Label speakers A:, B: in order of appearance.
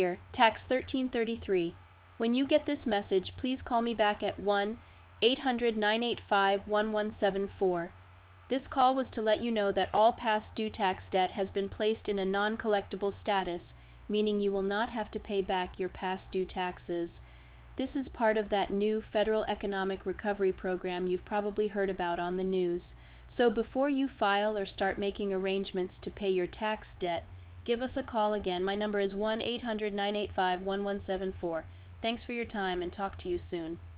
A: Tax 1333. When you get this message, please call me back at 1-800-985-1174. This call was to let you know that all past due tax debt has been placed in a non-collectible status, meaning you will not have to pay back your past due taxes. This is part of that new Federal Economic Recovery Program you've probably heard about on the news. So before you file or start making arrangements to pay your tax debt, give us a call again. My number is 1-800-985-1174. Thanks for your time and talk to you soon.